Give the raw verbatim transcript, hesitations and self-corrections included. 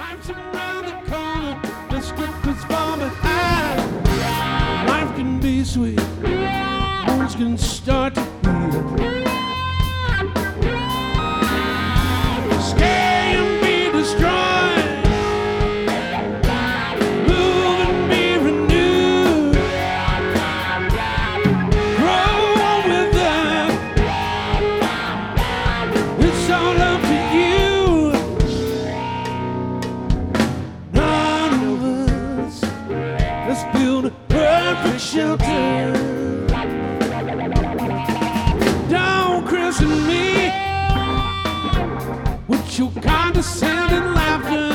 Life's around the corner, let's get this far behind. Life can be sweet, wounds can start to heal. Stay and be destroyed, move and be renewed. Grow with them, it's all up to you. None of us, let's build a perfect shelter. Don't christen me with your condescending laughter.